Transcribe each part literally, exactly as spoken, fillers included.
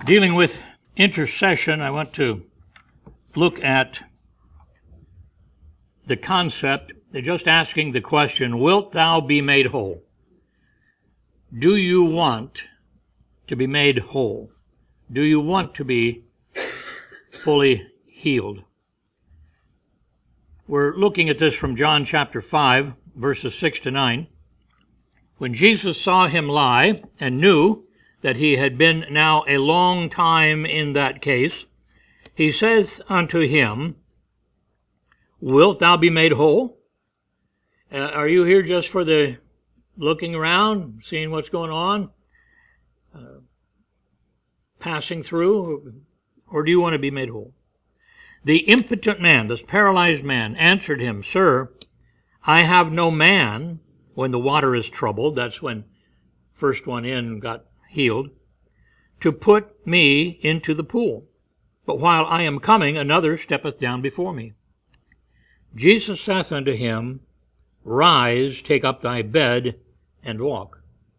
Dealing with intercession, I want to look at the concept, just asking the question, wilt thou be made whole? Do you want to be made whole? Do you want to be fully healed? We're looking at this from John chapter five, verses six to nine. When Jesus saw him lie and knew that he had been now a long time in that case, he says unto him, wilt thou be made whole? Uh, are you here just for the looking around, seeing what's going on, uh, passing through, or do you want to be made whole? The impotent man, this paralyzed man, answered him, Sir, I have no man when the water is troubled, that's when first one in got healed, to put me into the pool. But while I am coming, another steppeth down before me. Jesus saith unto him, Rise, take up thy bed, and walk.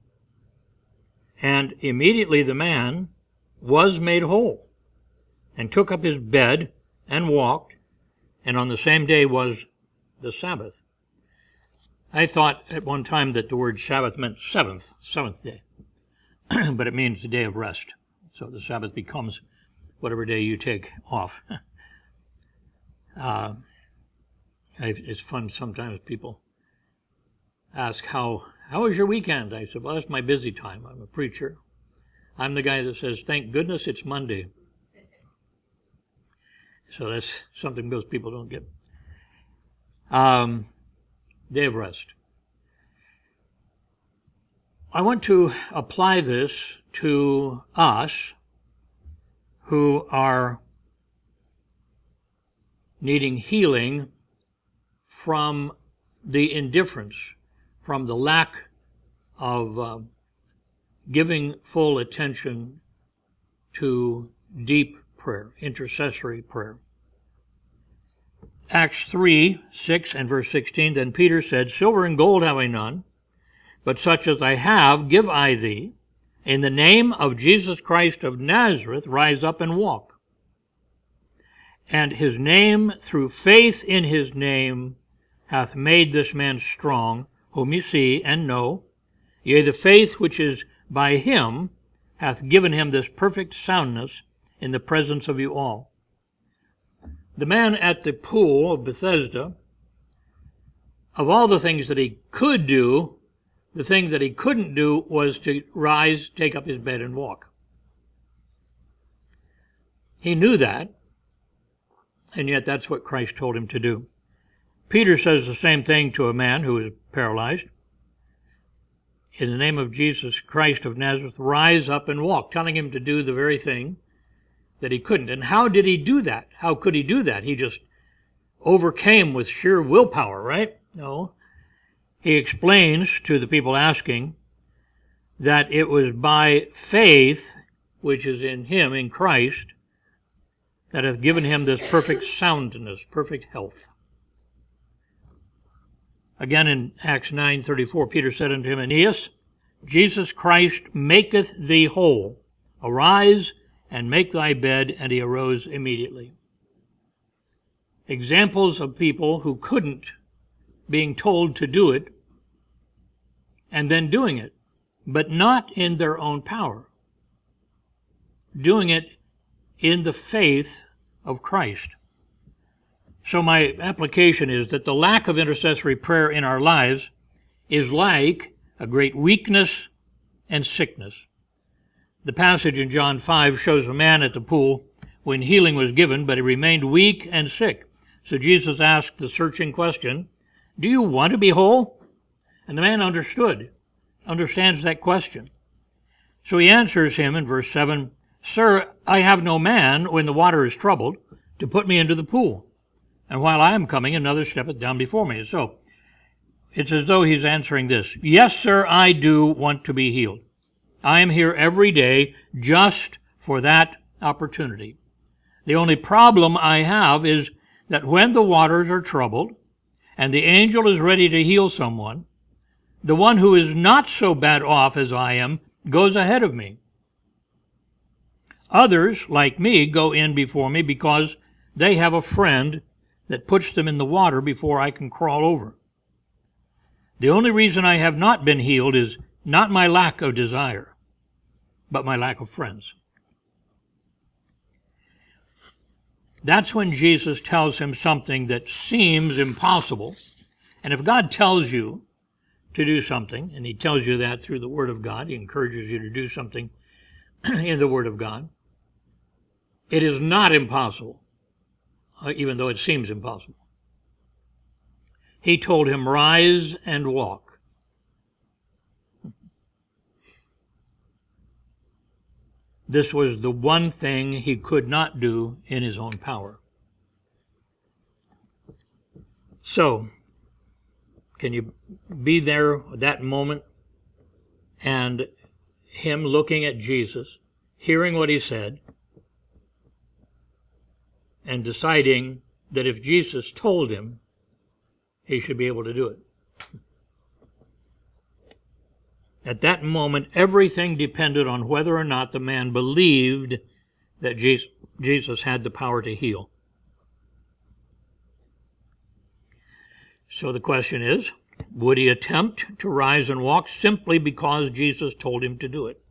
And immediately the man was made whole, and took up his bed, and walked, and on the same day was the Sabbath. I thought at one time that the word Sabbath meant seventh, seventh day. But it means the day of rest. So the Sabbath becomes whatever day you take off. uh, it's fun sometimes people ask, how, how was your weekend? I said, well, that's my busy time. I'm a preacher. I'm the guy that says, thank goodness it's Monday. So that's something most people don't get. Um, day of rest. I want to apply this to us who are needing healing from the indifference, from the lack of uh, giving full attention to deep prayer, intercessory prayer. Acts three, six and verse sixteen, Then Peter said, Silver and gold have I none, but such as I have give I thee. In the name of Jesus Christ of Nazareth, rise up and walk. And his name, through faith in his name, hath made this man strong, whom ye see and know. Yea, the faith which is by him hath given him this perfect soundness in the presence of you all. The man at the pool of Bethesda, of all the things that he could do, the thing that he couldn't do was to rise, take up his bed, and walk. He knew that, and yet that's what Christ told him to do. Peter says the same thing to a man who is paralyzed. In the name of Jesus Christ of Nazareth, rise up and walk, telling him to do the very thing that he couldn't. And how did he do that? How could he do that? He just overcame with sheer willpower, right? No. He explains to the people asking that it was by faith, which is in him, in Christ, that hath given him this perfect soundness, perfect health. Again in Acts nine thirty-four, Peter said unto him, Aeneas, Jesus Christ maketh thee whole. Arise and make thy bed, and he arose immediately. Examples of people who couldn't, being told to do it, and then doing it, but not in their own power. Doing it in the faith of Christ. So my application is that the lack of intercessory prayer in our lives is like a great weakness and sickness. The passage in John five shows a man at the pool when healing was given, but he remained weak and sick. So Jesus asked the searching question, do you want to be whole? And the man understood, understands that question. So he answers him in verse seven, Sir, I have no man when the water is troubled to put me into the pool. And while I am coming, another steppeth down before me. So it's as though he's answering this. Yes, sir, I do want to be healed. I am here every day just for that opportunity. The only problem I have is that when the waters are troubled and the angel is ready to heal someone, the one who is not so bad off as I am goes ahead of me. Others, like me, go in before me because they have a friend that puts them in the water before I can crawl over. The only reason I have not been healed is not my lack of desire, but my lack of friends. That's when Jesus tells him something that seems impossible. And if God tells you to do something, and he tells you that through the Word of God, he encourages you to do something in the Word of God, it is not impossible, even though it seems impossible. He told him, rise and walk. This was the one thing he could not do in his own power. So, can you be there at that moment and him looking at Jesus, hearing what he said, and deciding that if Jesus told him, he should be able to do it? At that moment, everything depended on whether or not the man believed that Jesus had the power to heal. So the question is, would he attempt to rise and walk simply because Jesus told him to do it?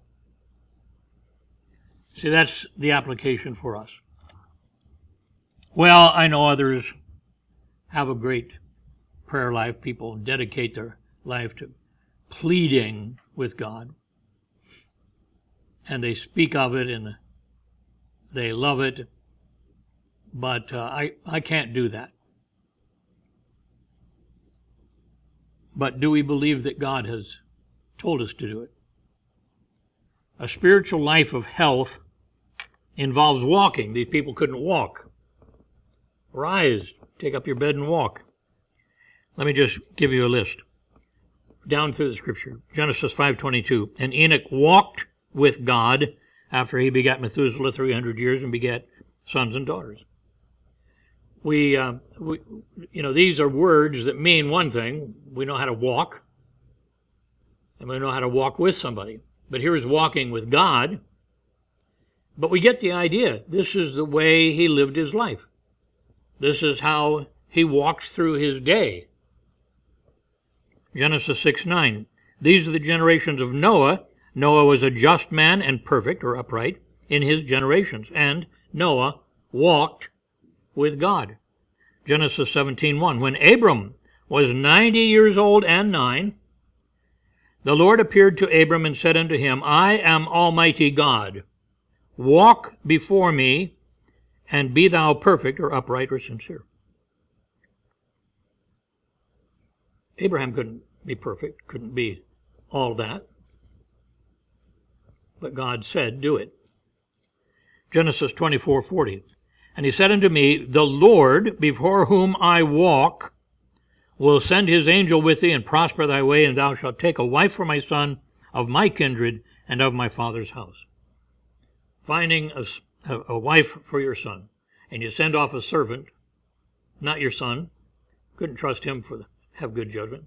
See, that's the application for us. Well, I know others have a great prayer life. People dedicate their life to pleading with God. And they speak of it and they love it. But uh, I, I can't do that. But do we believe that God has told us to do it? A spiritual life of health involves walking. These people couldn't walk. Rise, take up your bed and walk. Let me just give you a list. Down through the scripture. Genesis five twenty-two. And Enoch walked with God after he begat Methuselah three hundred years and begat sons and daughters. We, uh, we, you know, these are words that mean one thing. We know how to walk, and we know how to walk with somebody. But here's walking with God. But we get the idea. This is the way he lived his life. This is how he walked through his day. Genesis six nine. These are the generations of Noah. Noah was a just man and perfect, or upright, in his generations. And Noah walked with God. Genesis seventeen one. When Abram was ninety years old and nine, the Lord appeared to Abram and said unto him, I am Almighty God. Walk before me, and be thou perfect, or upright, or sincere. Abraham couldn't be perfect, couldn't be all that. But God said, do it. Genesis twenty-four forty. And he said unto me, the Lord, before whom I walk, will send his angel with thee and prosper thy way, and thou shalt take a wife for my son of my kindred and of my father's house. Finding a, a, a wife for your son. And you send off a servant, not your son. Couldn't trust him for the, have good judgment.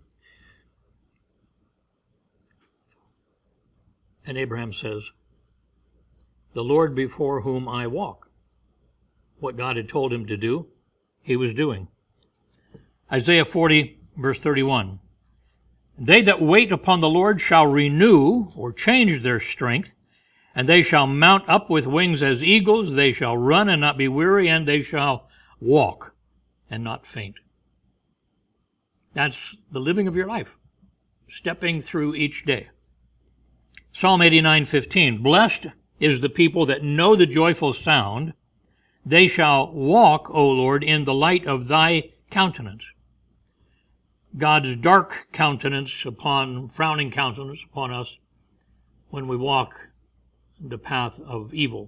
And Abraham says, the Lord before whom I walk. What God had told him to do, he was doing. Isaiah forty, verse thirty-one. They that wait upon the Lord shall renew, or change their strength, and they shall mount up with wings as eagles. They shall run and not be weary, and they shall walk and not faint. That's the living of your life, stepping through each day. Psalm eighty-nine fifteen. Blessed is the people that know the joyful sound. They shall walk, O Lord, in the light of thy countenance. God's dark countenance upon, frowning countenance upon us when we walk the path of evil.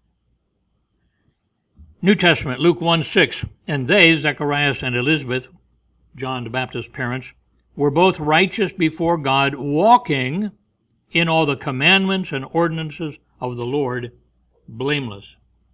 New Testament, Luke one six. And they, Zacharias and Elizabeth, John the Baptist's parents, were both righteous before God, walking in all the commandments and ordinances of the Lord, blameless.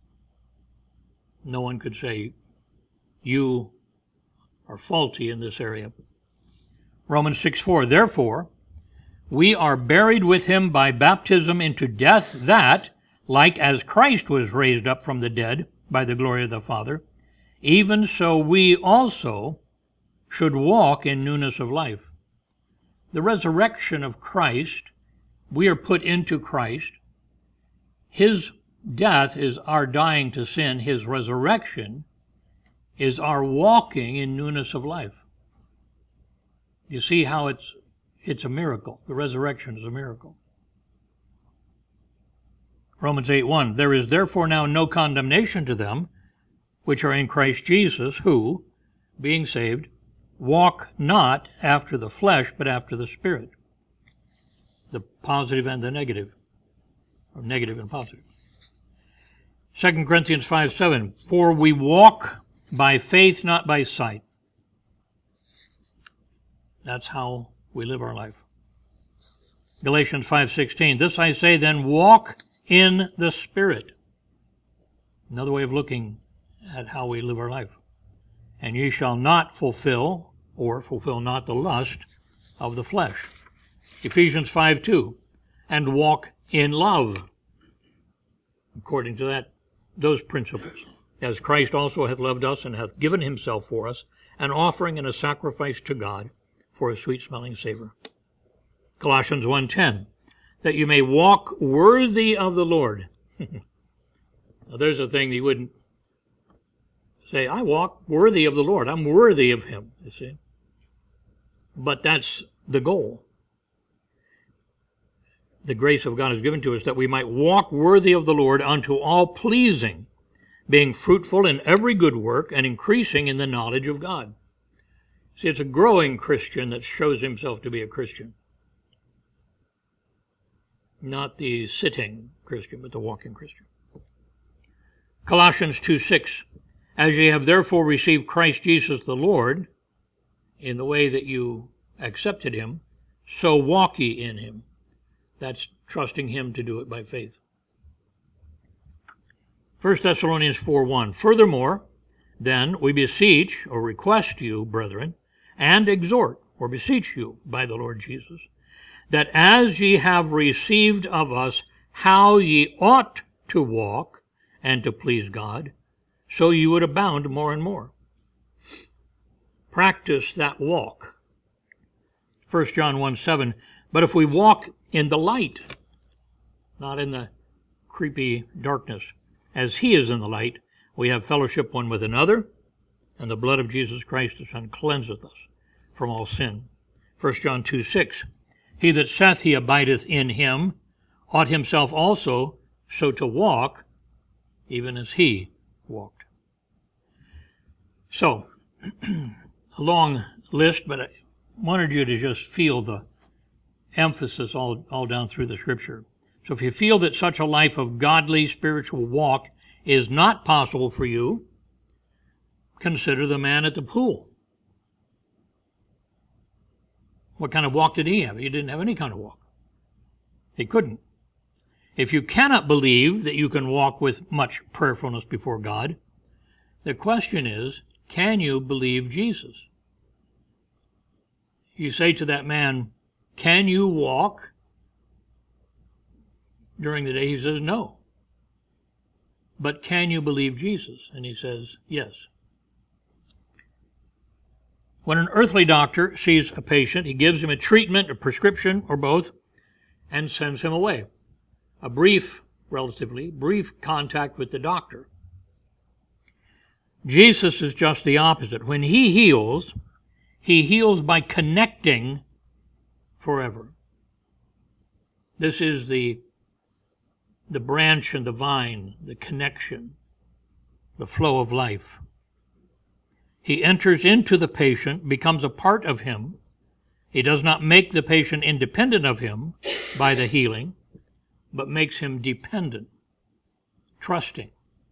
No one could say, you are faulty in this area. Romans six four. Therefore, we are buried with him by baptism into death, that, like as Christ was raised up from the dead by the glory of the Father, even so we also should walk in newness of life. The resurrection of Christ, we are put into Christ. His death is our dying to sin. His resurrection is our walking in newness of life. You see how it's it's a miracle. The resurrection is a miracle. Romans eight one, there is therefore now no condemnation to them which are in Christ Jesus, who, being saved, walk not after the flesh, but after the Spirit. The positive and the negative, or negative and positive. Second Corinthians five seven, for we walk by faith, not by sight. That's how we live our life. Galatians five sixteen, this I say then, walk in the Spirit. Another way of looking at how we live our life. And ye shall not fulfill, or fulfill not the lust of the flesh. Ephesians five two, and walk in love, according to that, those principles. As Christ also hath loved us, and hath given himself for us, an offering and a sacrifice to God, for a sweet-smelling savor. Colossians one ten, that you may walk worthy of the Lord. Now there's a thing you wouldn't say, I walk worthy of the Lord. I'm worthy of him, you see. But that's the goal. The grace of God is given to us that we might walk worthy of the Lord unto all pleasing, being fruitful in every good work and increasing in the knowledge of God. See, it's a growing Christian that shows himself to be a Christian. Not the sitting Christian, but the walking Christian. Colossians two six, as ye have therefore received Christ Jesus the Lord, in the way that you accepted him, so walk ye in him. That's trusting him to do it by faith. First Thessalonians four one, furthermore, then we beseech or request you, brethren, and exhort or beseech you by the Lord Jesus, that as ye have received of us how ye ought to walk and to please God, so you would abound more and more. Practice that walk. First John one seven, but if we walk in the light, not in the creepy darkness, as he is in the light, we have fellowship one with another, and the blood of Jesus Christ the Son cleanseth us from all sin. First John two six, he that saith he abideth in him ought himself also so to walk, even as he walked. So, a long list, but I wanted you to just feel the emphasis all, all down through the Scripture. So if you feel that such a life of godly spiritual walk is not possible for you, consider the man at the pool. What kind of walk did he have? He didn't have any kind of walk. He couldn't. If you cannot believe that you can walk with much prayerfulness before God, the question is, can you believe Jesus? You say to that man, can you walk during the day? He says, no. But can you believe Jesus? And he says, yes. When an earthly doctor sees a patient, he gives him a treatment, a prescription, or both, and sends him away. A brief, relatively brief contact with the doctor. Jesus is just the opposite. When he heals, he heals by connecting forever. This is the, the branch and the vine, the connection, the flow of life. He enters into the patient, becomes a part of him. He does not make the patient independent of him by the healing, but makes him dependent, trusting.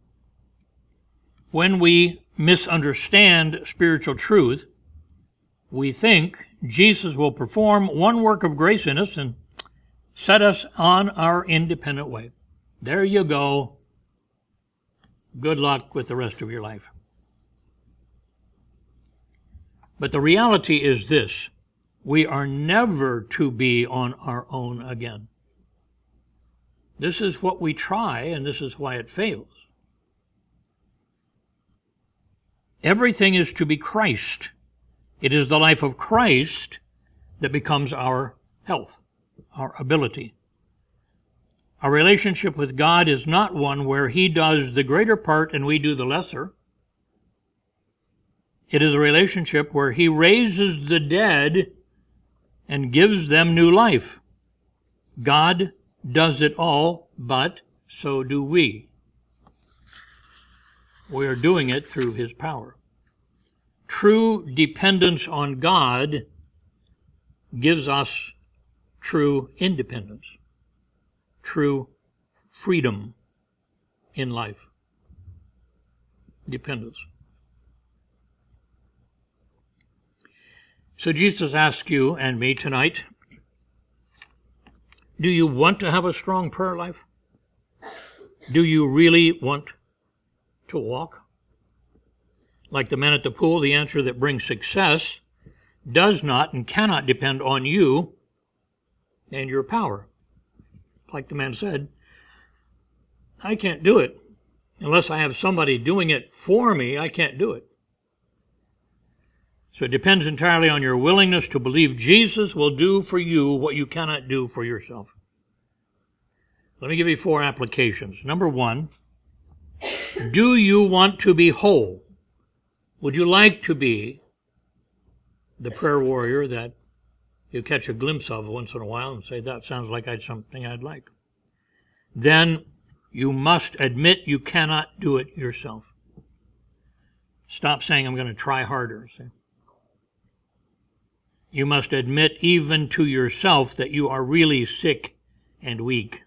When we misunderstand spiritual truth, we think Jesus will perform one work of grace in us and set us on our independent way. There you go. Good luck with the rest of your life. But the reality is this: we are never to be on our own again. This is what we try, and this is why it fails. Everything is to be Christ. It is the life of Christ that becomes our health, our ability. Our relationship with God is not one where He does the greater part and we do the lesser. It is a relationship where He raises the dead and gives them new life. God does it all, but so do we. We are doing it through His power. True dependence on God gives us true independence, true freedom in life. Dependence. So Jesus asks you and me tonight, do you want to have a strong prayer life? Do you really want to walk? Like the man at the pool, the answer that brings success does not and cannot depend on you and your power. Like the man said, I can't do it. Unless I have somebody doing it for me, I can't do it. So it depends entirely on your willingness to believe Jesus will do for you what you cannot do for yourself. Let me give you four applications. Number one, do you want to be whole? Would you like to be the prayer warrior that you catch a glimpse of once in a while and say, that sounds like I'd something I'd like? Then you must admit you cannot do it yourself. Stop saying, I'm going to try harder. See? You must admit even to yourself that you are really sick and weak.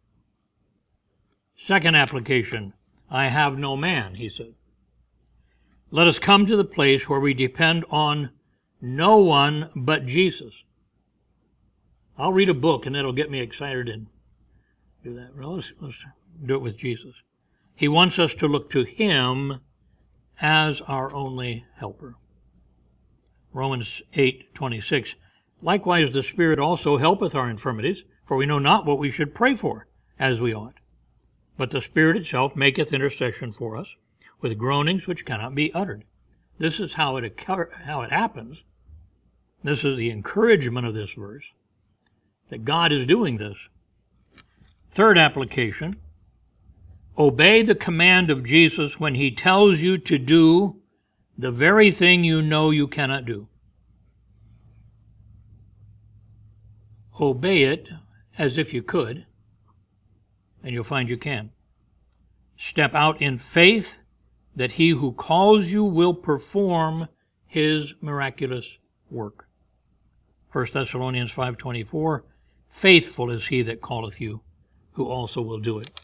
Second application, I have no man, he said. Let us come to the place where we depend on no one but Jesus. I'll read a book and it'll get me excited and do that. Well, let's, let's do it with Jesus. He wants us to look to Him as our only helper. Romans eight twenty-six. Likewise, the Spirit also helpeth our infirmities, for we know not what we should pray for as we ought. But the Spirit itself maketh intercession for us with groanings which cannot be uttered. This is how it occur- how it happens. This is the encouragement of this verse, that God is doing this. Third application, obey the command of Jesus when He tells you to do the very thing you know you cannot do. Obey it as if you could, and you'll find you can. Step out in faith that He who calls you will perform His miraculous work. First Thessalonians five twenty-four, faithful is He that calleth you, who also will do it.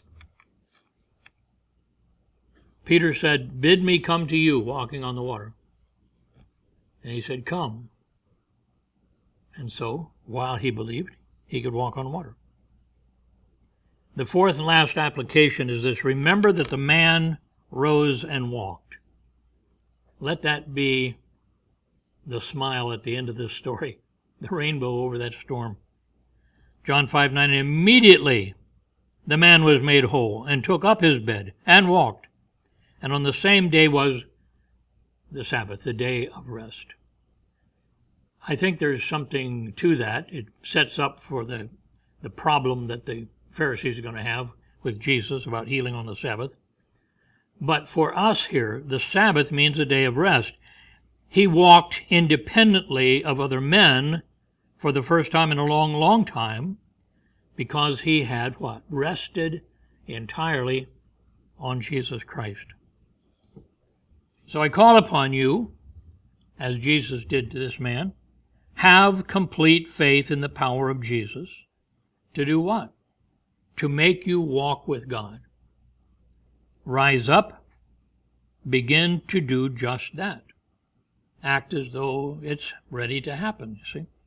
Peter said, bid me come to you, walking on the water. And He said, come. And so, while he believed, he could walk on water. The fourth and last application is this: remember that the man rose and walked. Let that be the smile at the end of this story, the rainbow over that storm. John five nine, immediately the man was made whole, and took up his bed, and walked. And on the same day was the Sabbath, the day of rest. I think there's something to that. It sets up for the, the problem that the Pharisees are going to have with Jesus about healing on the Sabbath. But for us here, the Sabbath means a day of rest. He walked independently of other men for the first time in a long, long time, because he had what? Rested entirely on Jesus Christ. So I call upon you, as Jesus did to this man, have complete faith in the power of Jesus to do what? To make you walk with God. Rise up, begin to do just that. Act as though it's ready to happen, you see.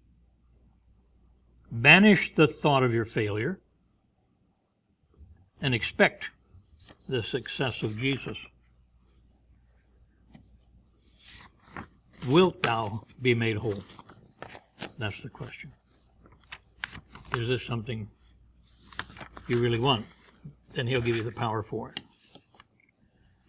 Banish the thought of your failure and expect the success of Jesus. Wilt thou be made whole? That's the question. Is this something you really want, then he'll give you the power for it.